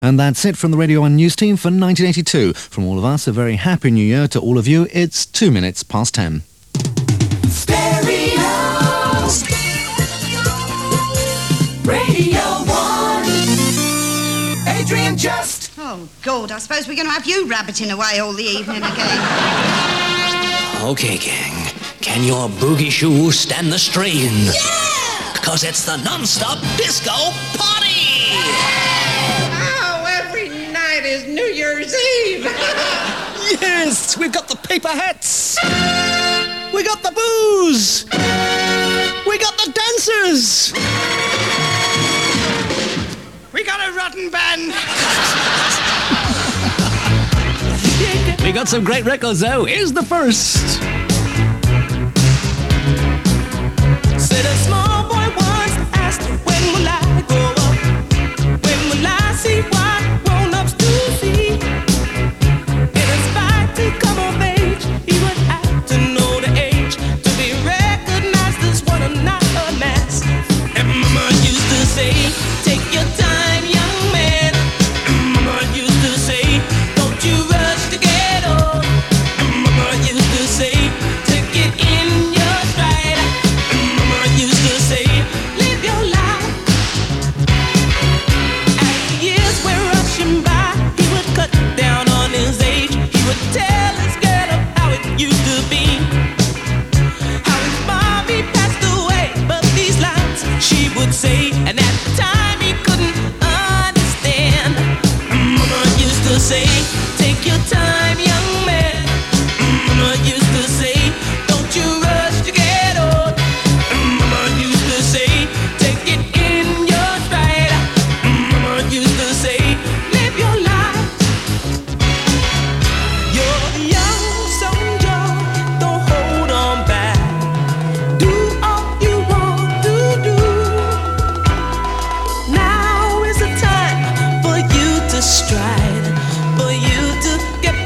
And that's it from the Radio 1 News team for 1982. From all of us, a very happy new year to all of you. It's 2 minutes past 10. Stereo. Radio 1. Adrian Just. Oh, God, I suppose we're going to have you rabbiting away all the evening again. Okay, gang. Can your boogie shoes stand the strain? Yeah! Because it's the non-stop disco party! Oh, every night is New Year's Eve! Yes! We've got the paper hats! We got the booze! We got the dancers! We got a rotten band! We got some great records, though. Here's the first. Said a small boy once asked, when will I grow up? When will I see what grown-ups do see? In his fight to come of age, he would have to know the age to be recognized as one and not a mass. And Mama used to say, take your time, young man. And Mama used to say, don't you rush to get old. And Mama used to say, take it in your stride. And Mama used to say, live your life. As the years were rushing by, he would cut down on his age. He would tell his girl of how it used to be, how his mommy passed away. But these lines she would say, and at the time he couldn't understand. Mama used to say, take your time, young man. Mama used to say, don't you rush to get old. Mama used to say, take it in your stride. Mama used to say, live your life. You're young, so young, don't hold on back. Do all you want to do. Now is the time for you to stride, for you to get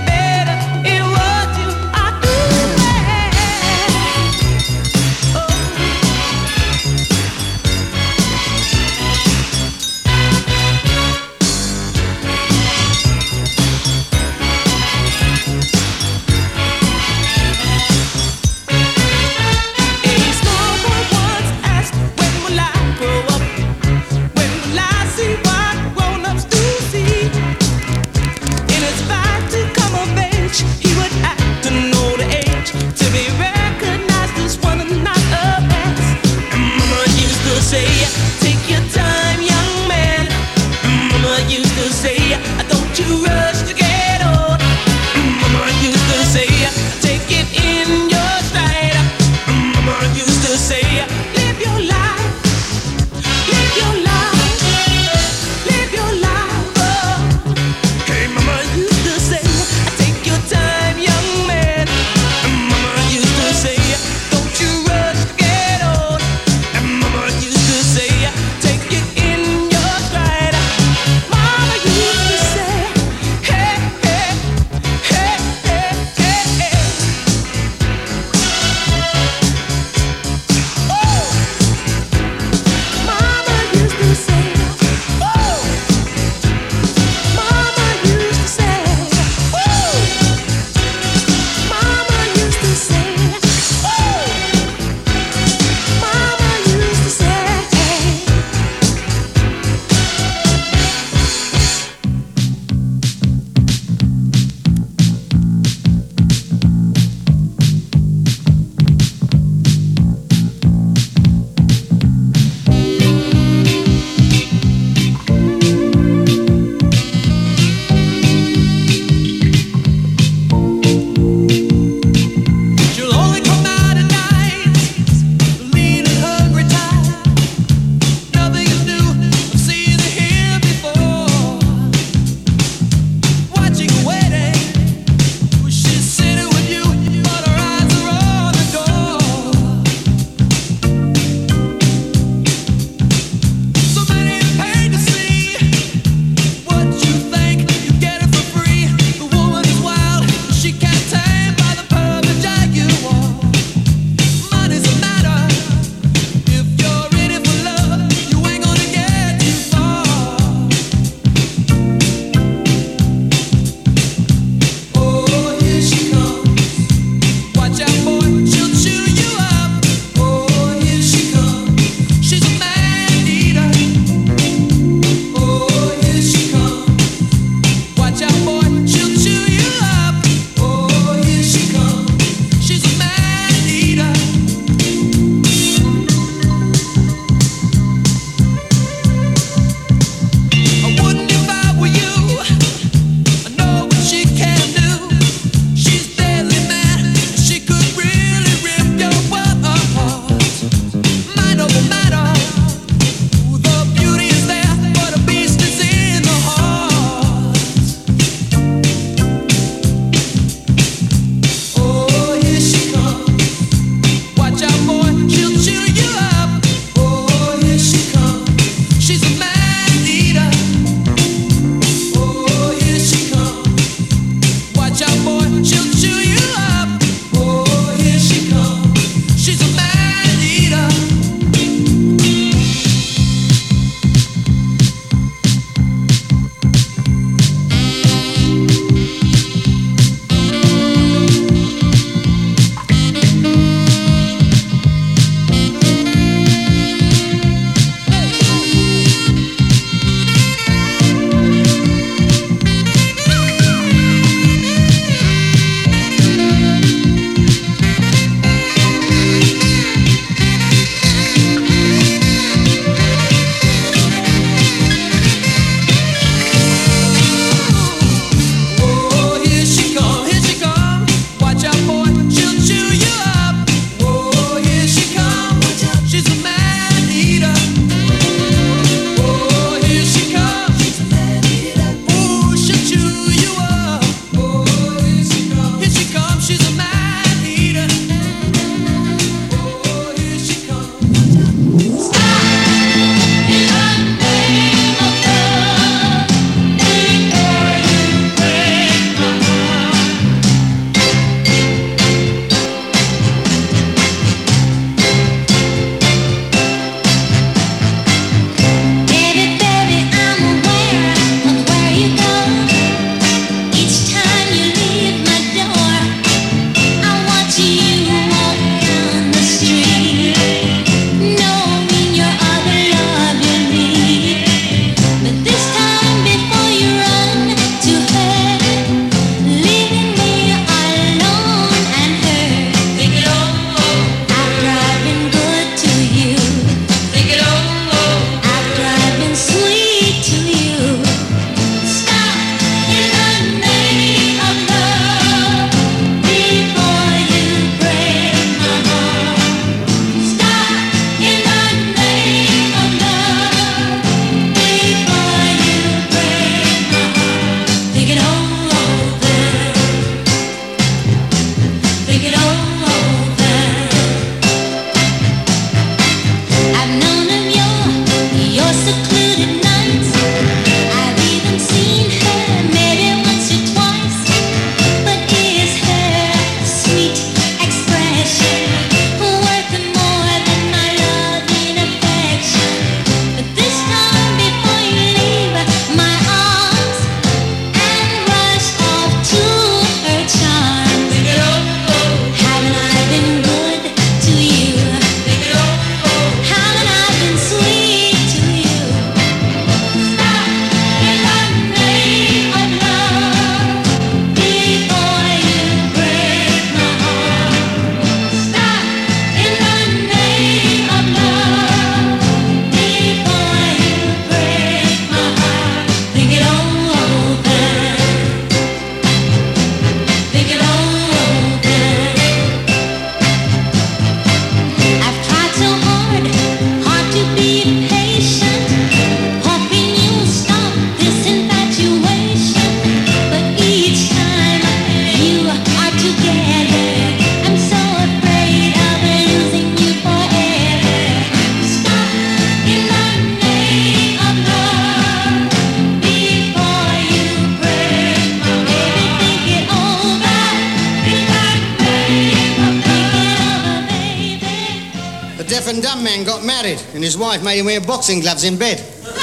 Some man got married and his wife made him wear boxing gloves in bed.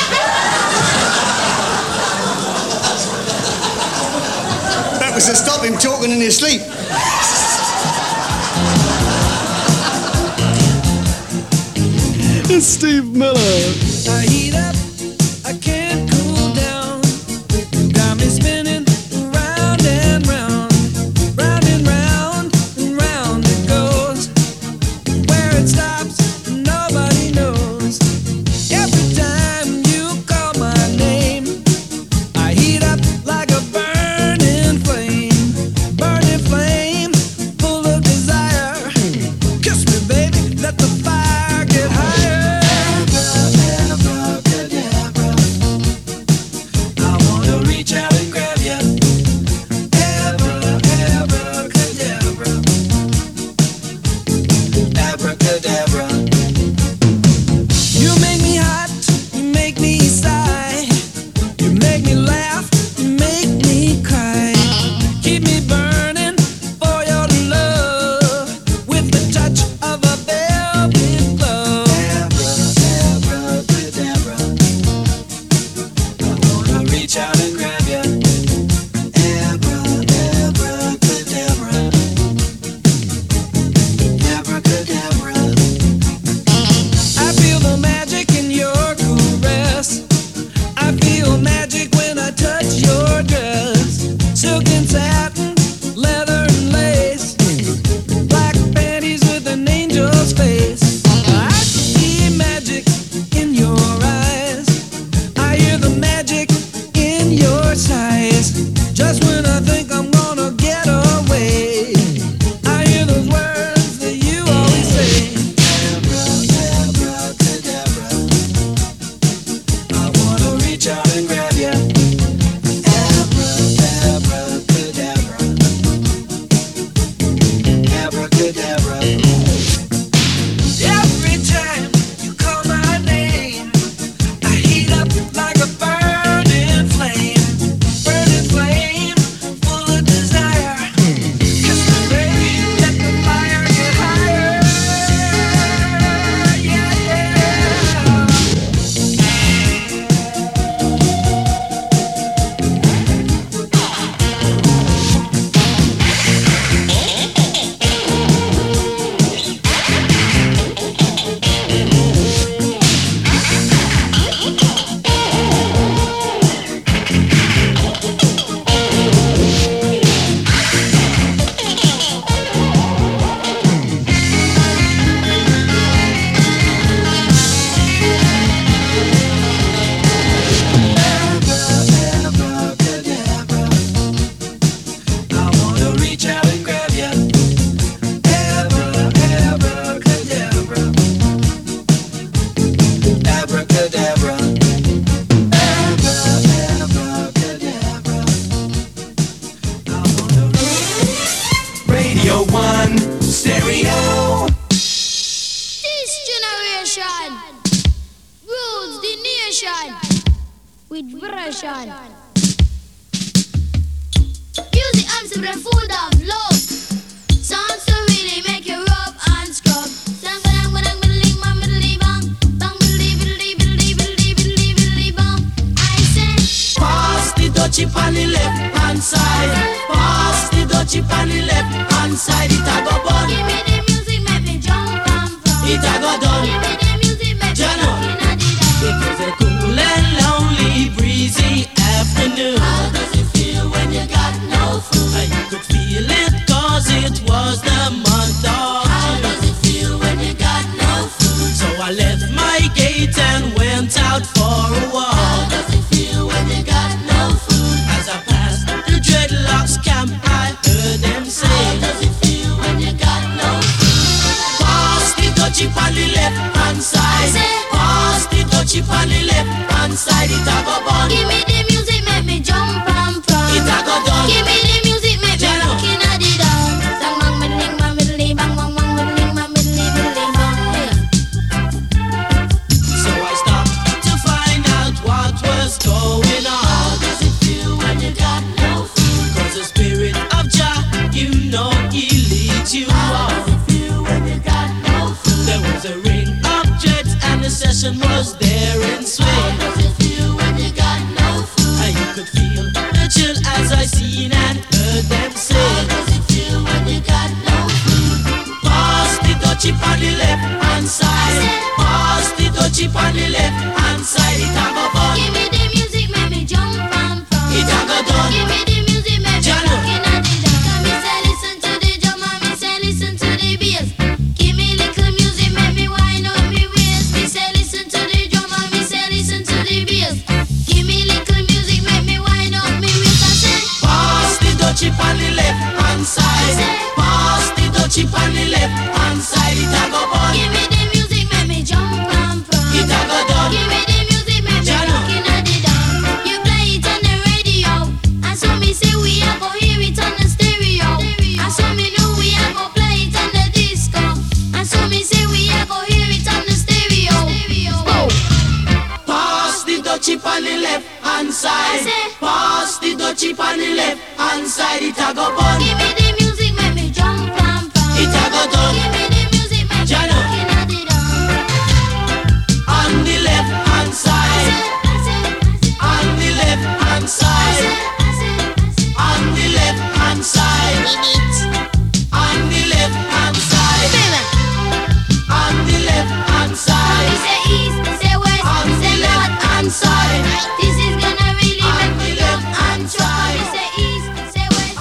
That was to stop him talking in his sleep. It's Steve Miller. I heat up, I can't cool down. Got me spinning round and round, round and round, and round it goes. Where it stops, nobody knows. Every time you call my name, I heat up like a burning flame, full of desire. Kiss me, baby, let the fire get higher. You are. There was a ring up passion was there in swing. How does it feel when you got no food? And you could feel the chill as I seen and heard them say. How does it feel when you got no food? Pass the dutchie on the left hand side. Pass the dutchie on the left hand side. It a go fun. Give me the music, make me jump and fun. It a go done. Give me the music, make me Jano. rockin' at the dance. Me say listen to the drum and me say listen to the bass. Give me little music, make me wind up me waist. Me say listen to the drum and me say listen to the bass. Give me little music, make me wind up me waist. I say Pass the dutchie on the left hand side. Pass the dutchie on the left hand side. It a go fun. give me the music, make me jump and fun. It a go done. Give me the music, make me Jano. rockin' at the dance. You play it on the radio, and so me say we a go hear it on the stereo. And so me know we a go play it on the disco. And so me say we a go hear it on the stereo. Pass the dutchie on the left hand side. Pass the dutchie on the left hand side. It a go fun. Give me the music, make me jump and fun. It a go done. Give me the music, make me Jano. rockin' at the dance. On the left hand side. On the left hand side. On the left hand side. On the left hand side. On the left hand Me side. say east, me say west, On me say the left north hand and side. south. This is gonna really On make me the jump left and hand shout. side. Me say east, me say west.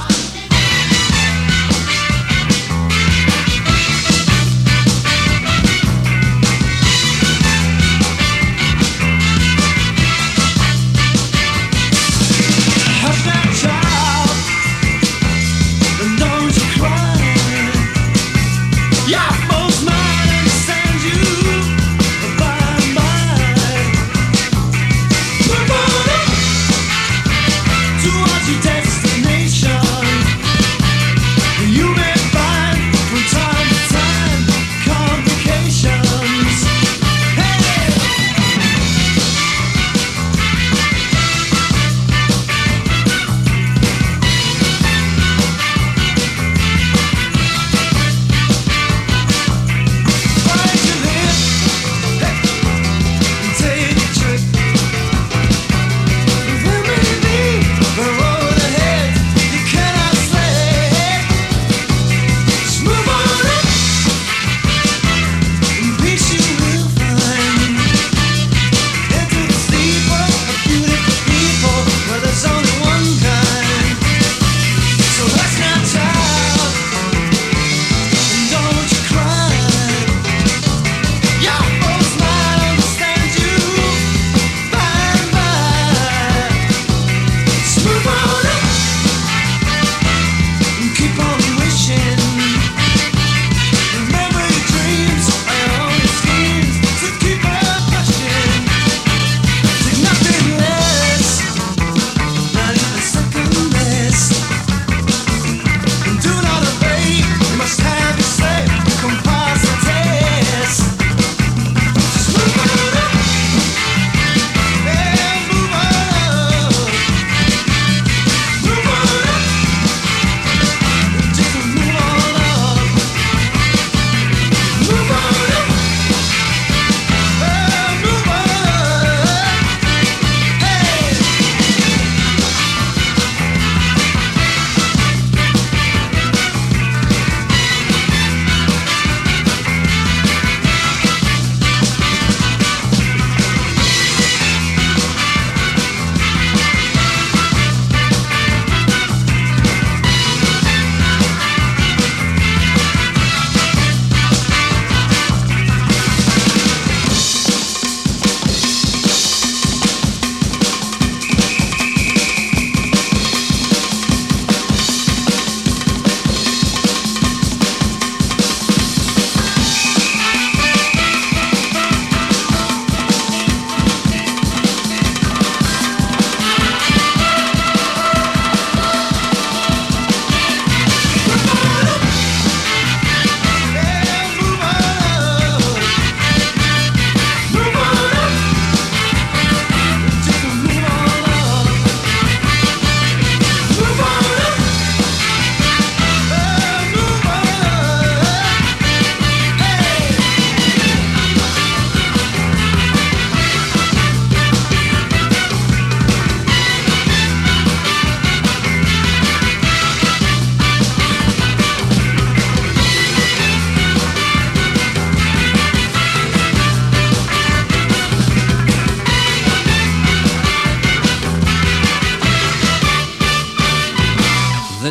Have that child that knows you cry. Yeah, most might understand you by and by. Move on towards your destination. You may find from time to time complications. Hey! Bite your lip, and take a trip. Remedy the road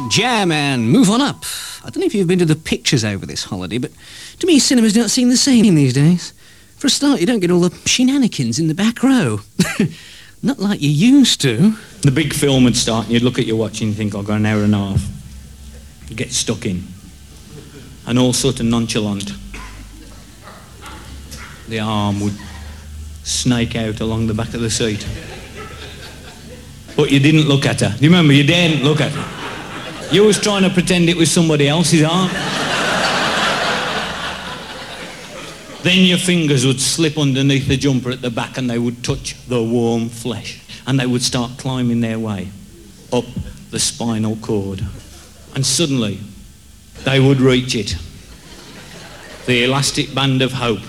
Jam and Move On Up. I don't know if you've been to the pictures over this holiday, but to me cinemas don't seem the same these days. For a start, you don't get all the shenanigans in the back row. Not like you used to. The big film would start and you'd look at your watch and you think, I've got an hour and a half. You get stuck in. And all sort of nonchalant. The arm would snake out along the back of the seat. But you didn't look at her. Do you remember? You daren't look at her. You was trying to pretend it was somebody else's arm. Then your fingers would slip underneath the jumper at the back and they would touch the warm flesh. And they would start climbing their way up the spinal cord. And suddenly, they would reach it. The elastic band of hope.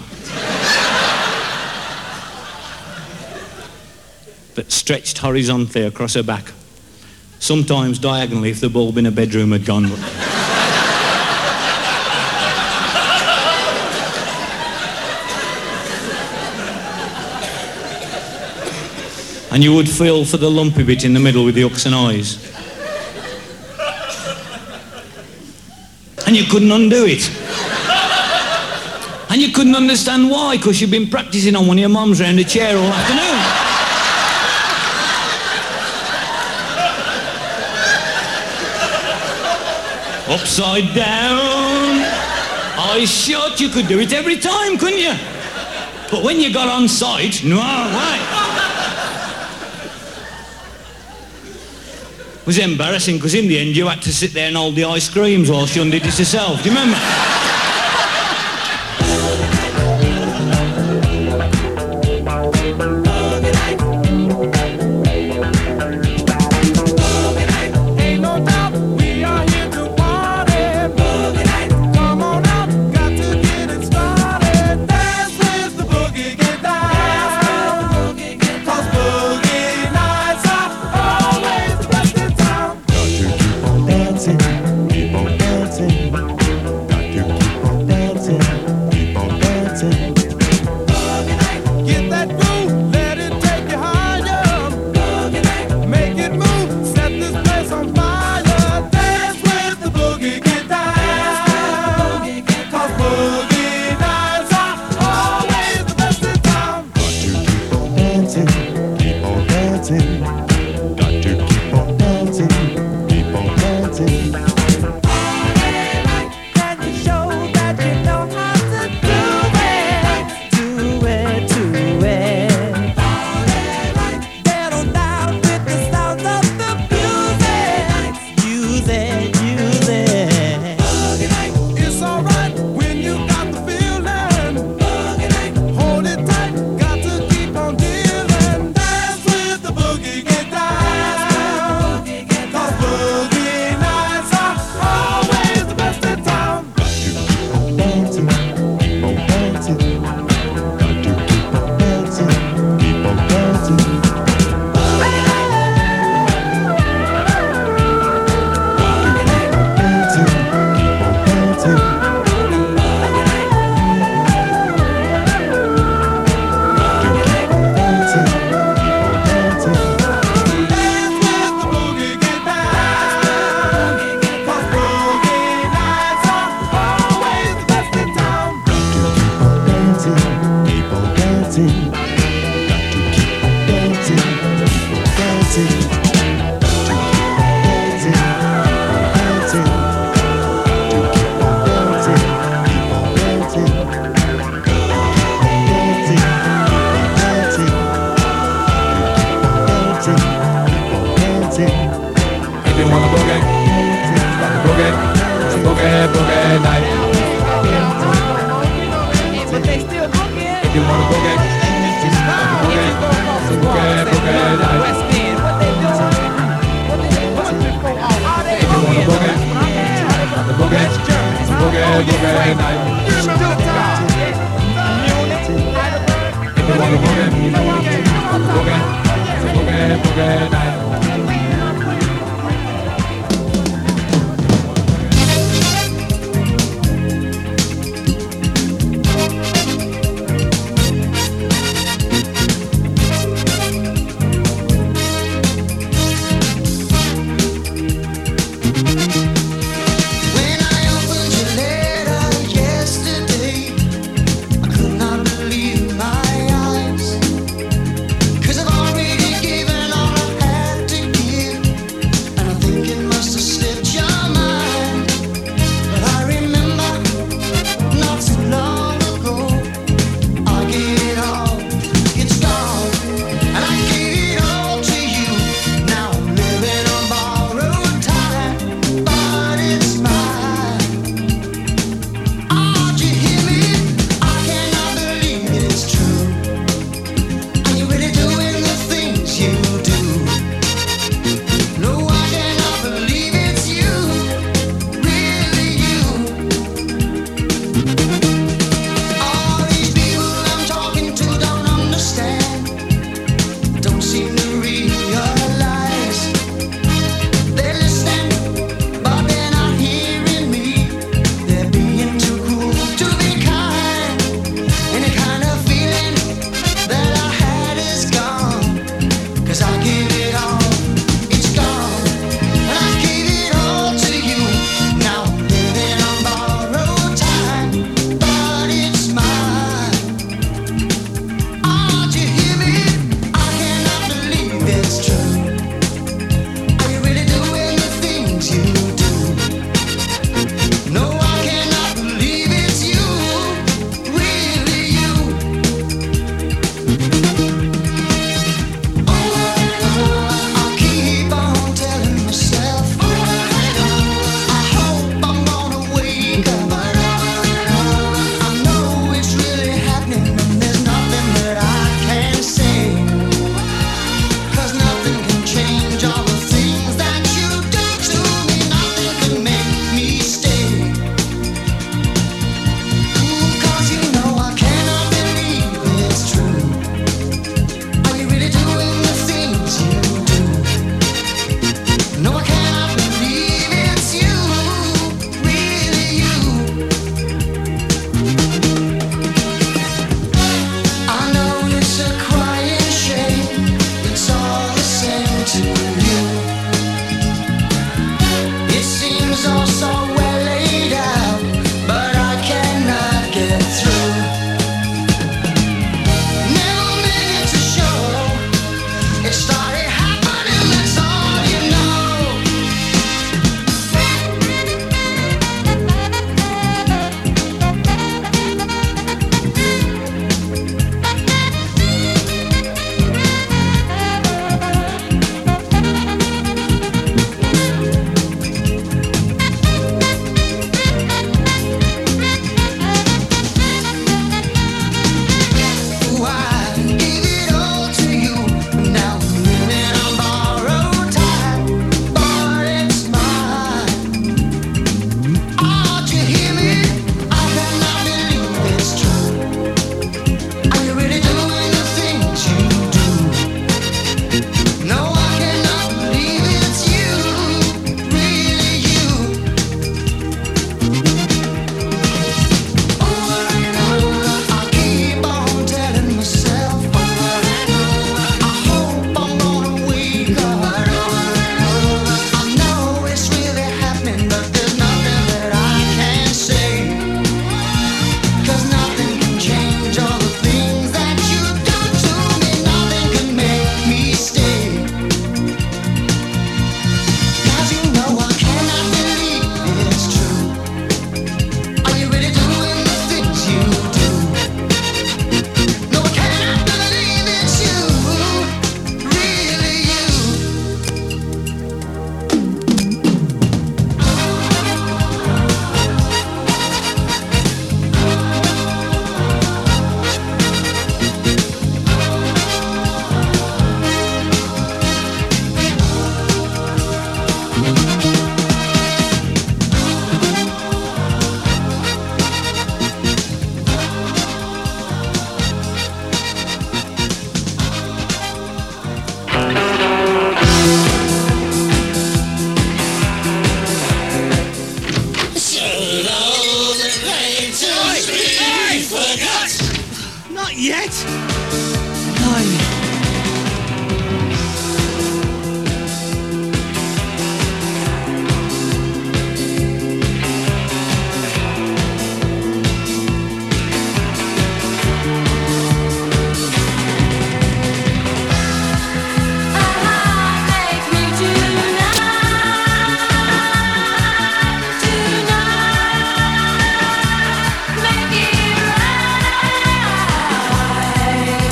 That stretched horizontally across her back. Sometimes diagonally if the bulb in a bedroom had gone. And you would feel for the lumpy bit in the middle with the hooks and eyes. And you couldn't undo it. And you couldn't understand why, because you'd been practising on one of your mums round a chair all afternoon. Upside down, eyes shut, you could do it every time, couldn't you? But when you got on site, no way. It was embarrassing, because in the end you had to sit there and hold the ice creams while she undid it herself, do you remember? yet? Blimey. Make it right.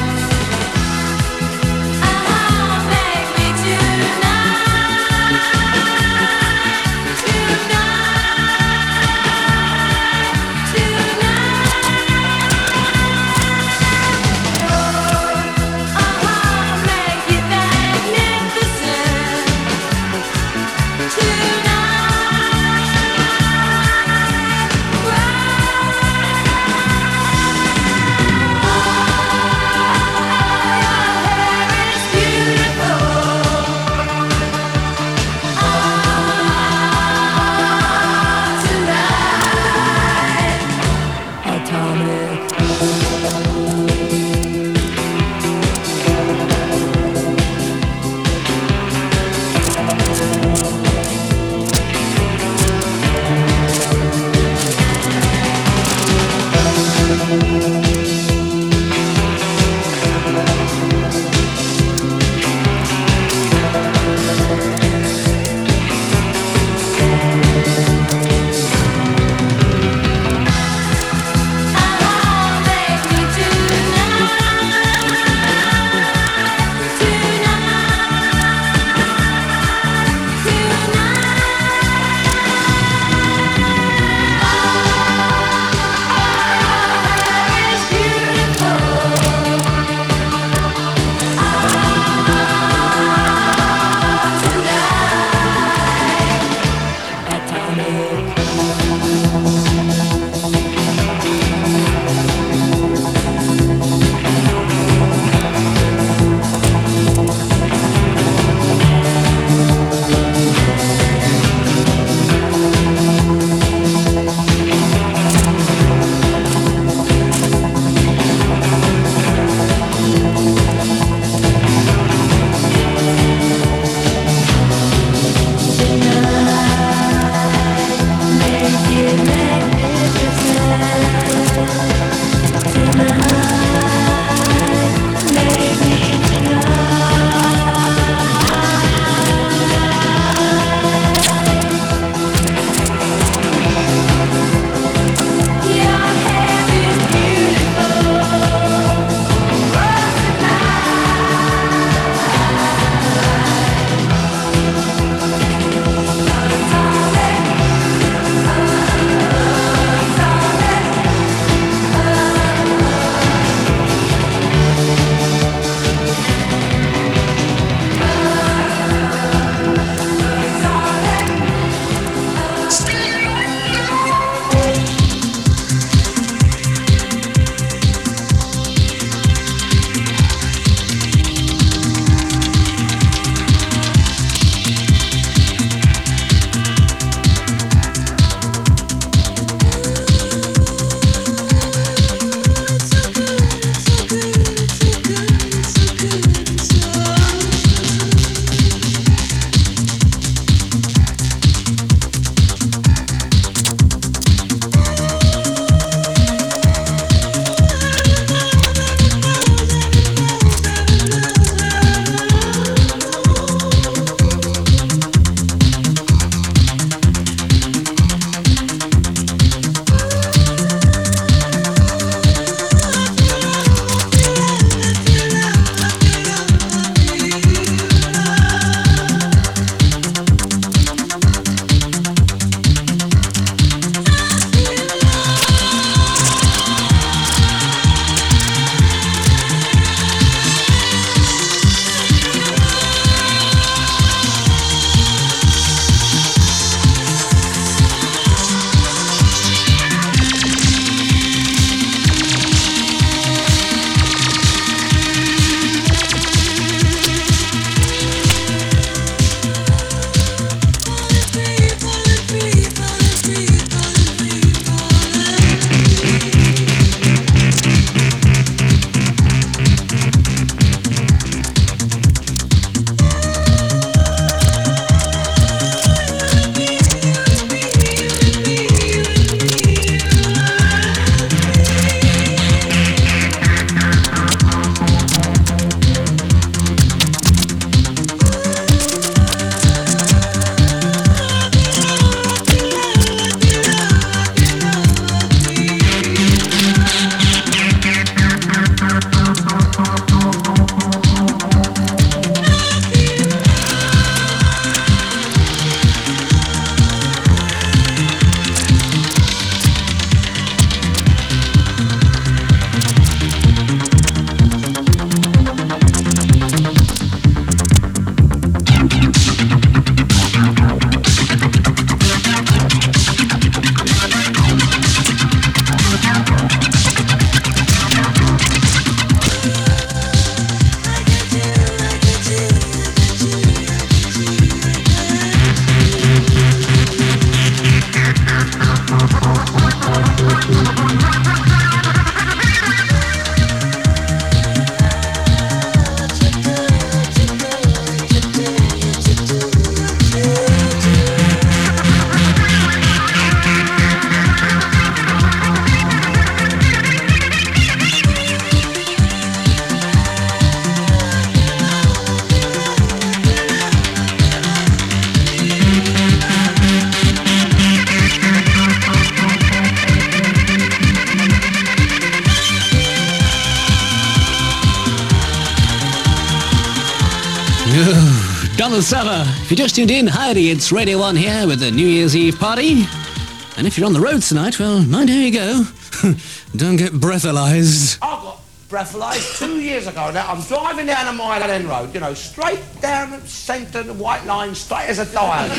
on the summer. If you just tuned in, Heidi, it's Radio 1 here with the New Year's Eve party. And if you're on the road tonight, well, mind how you go. Don't get breathalyzed. I got breathalyzed 2 years ago. Now, I'm driving down a Mile End Road, you know, straight down the centre, the white line, straight as a dial.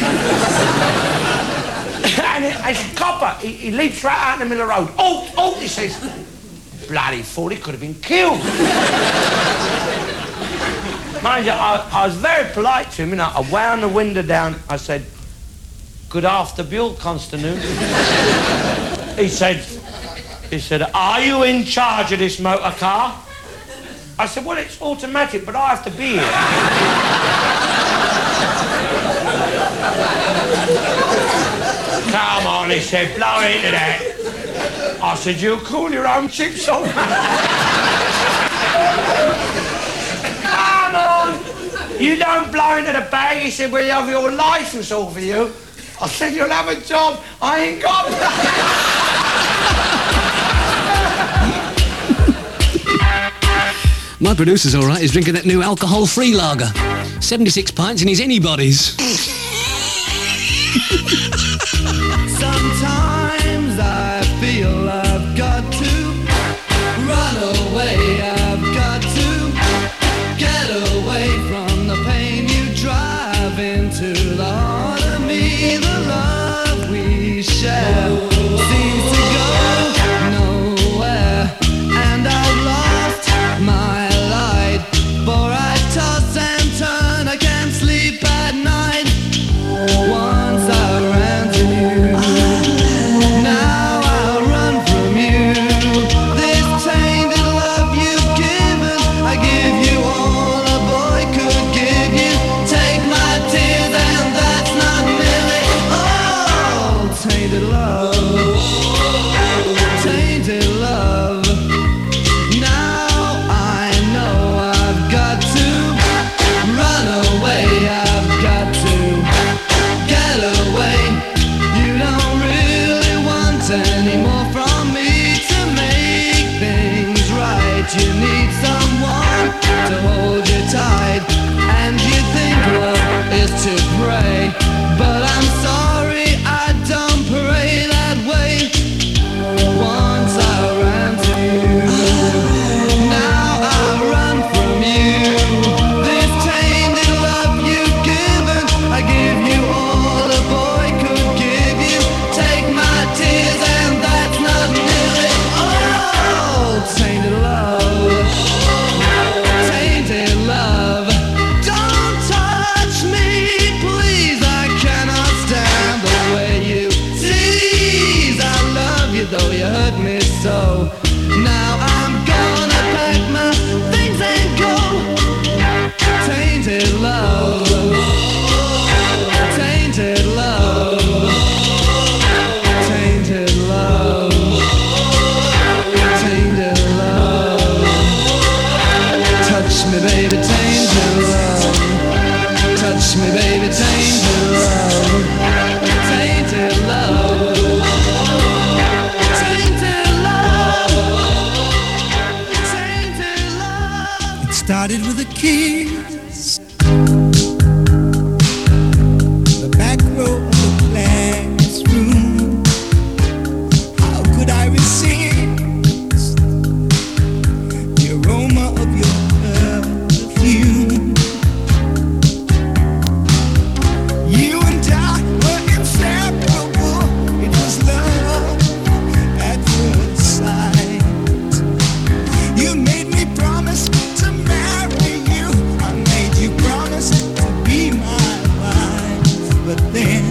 And it's a copper. He leaps right out in the middle of the road. Oh, he says, bloody fool, he could have been killed. Mind you, I was very polite to him, you know. I wound the window down. I said, good after Buell, Constantine. He said, are you in charge of this motor car? I said, well, it's automatic, but I have to be here. Come on, he said, blow into that. I said, you'll cool your own chips on. Come on, you don't blow into the bag. He said, well, you have your licence all for you. I said, you'll have a job. I ain't got My producer's all right. He's drinking that new alcohol-free lager. 76 pints and he's anybody's. Sometimes I feel I've got to run away. I've got to get away from the pain you drive into the heart of me. The love we share seems to go nowhere, and I've lost my light. For I toss and turn, I can't sleep at night. Once I ran to you, now I'll run from you. This tainted love you've given, I give you all a boy could give you. Take my tears and that's not nearly all. Tainted love, tainted love. Now I know I've got to run away. I've got to get away. You don't really want any more from me to make things right. You need someone to hold you tight, and you think love is to pray, but I'm sorry, I don't pray that way. Once I ran to you, now I run from you. This tainted love you've given, I give you all a boy could give you. Take my tears and that's not nearly all. Tainted love, tainted love. Don't touch me, please, I cannot stand the way you tease. I love you though you hurt me so. Now I'm gonna pack my things and go. Tainted love, tainted love, tainted love, tainted love. Touch me, baby, tainted love. Touch me, baby, tainted love. Tainted love. Tainted love. Tainted love. It started with a kiss. The back row of the classroom. How could I resist the aroma of your perfume? You and I were inseparable. It was love at first sight. You made me promise to marry you. I made you promise to be my wife. But then